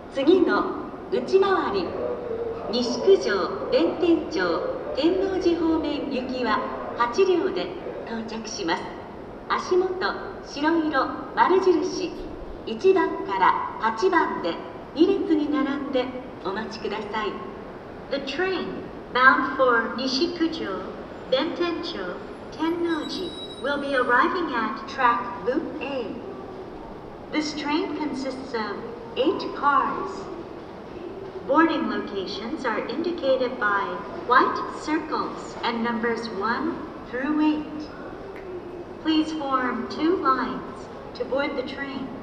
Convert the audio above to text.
次の内回り、西九条弁天町天王寺方面行きは8両で到着します。足元白色丸印1番から8番で2列に並んでお待ちください。The train bound for Nishikujo, Bentencho, Tennoji will be arriving at track Loop A. This train consists of 8 cars. Boarding locations are indicated by white circles and numbers 1 through 8. Please form 2 lines to board the train.